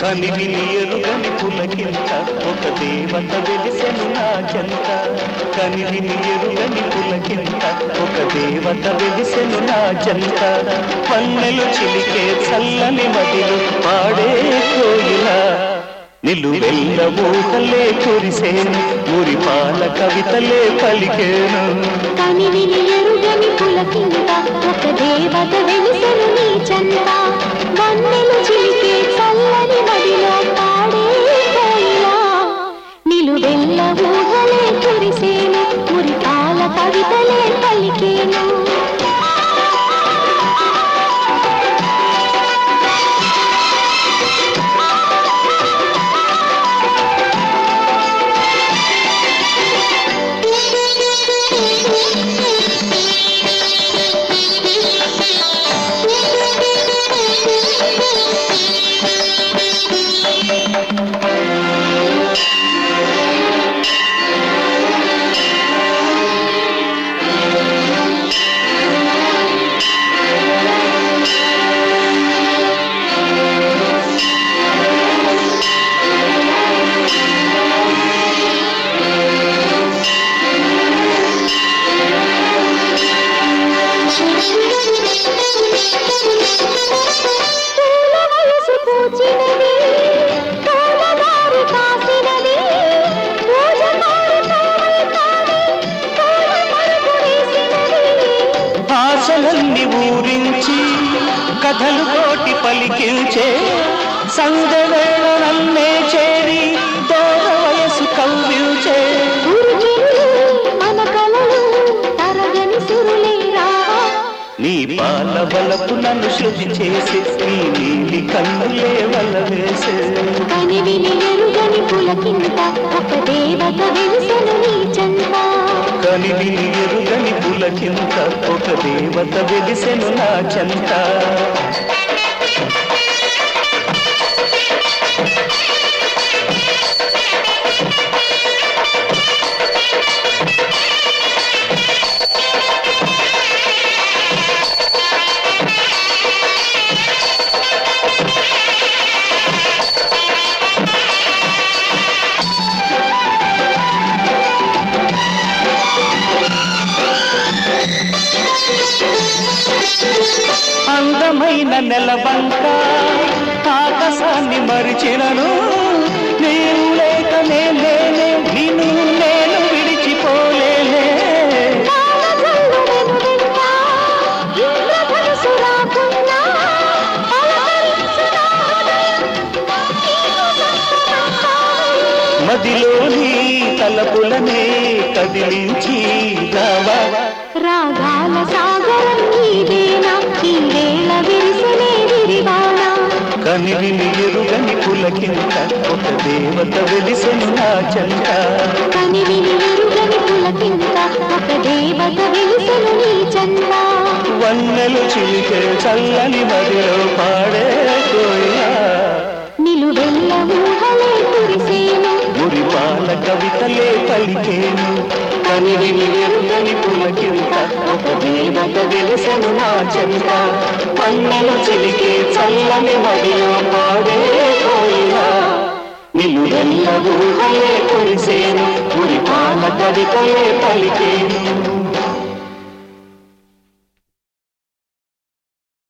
కనివిని ఎరుగని పులకింత ఒక దేవత వెలిసెను నా చెంత కనివిని ఎరుగని పులకింత ఒక దేవత వెలిసెను నా చెంత పన్నెలు చిలికే చల్లని మదిలు పాడే కోయిల నిలువెల్ల ఊహలే కురిసేను మురిపాల కవితలే పలికేను కనివిని ఎరుగని పులకింత ఒక దేవత వెలిసెను నీ చెంత పన్నెలు చిలికే చల్లని మదిలో పాడే కోయిల నిలువెల్ల ఊహలే కురిసేను మురిపాల కవితలే పలికేను ఆశలన్నీ ఊరించి కథలు కోటి పలికించే సంగవేళ నన్నే చేరి దోర వయసు కవ్వించే మన కలలు తరగని సురులేరా నీ బాల బలపు నన్ను శృతి చేసి నీ నీలి కన్నులే వల్ల వేసే కనివిని ఎరుగని పులకింత ఒక దేవత వెలిసెను నీ చెంత కనివిని ఎరుగని పులకింత ఒక దేవత వెలిసెను నా చెంత అందమైన నెలబంక ఆకాశాన్ని మరిచినను నేను లేక నేనే నిన్ను నేను విడిచిపోలేనే మదిలోని తలపులనే కదిలించి రావా రాగాల సాగరం నీదేనా ఈ వేళ విరిసెనే విరివాణ కనివిని ఎరుగని పులకింత ఒక దేవత వెలిసెను నా చెంత కనివిని ఎరుగని పులకింత ఒక దేవత వెలిసెను నీ చెంత వన్నెలు చిలికే చల్లని మదిలో పాడే కోయిల నిలువెల్ల ఊహలే కురిసేను మురిపాల కవితలే పలికేను కనివిని ఎరుగని పులకింత ఒక దేవత వెలిసెను నా చెంత పన్నెలు చిలికే చల్లని మదిలో పాడే కోయిల నిలువెల్ల ఊహలే కురిసేను మురిపాల కవితలే పలికే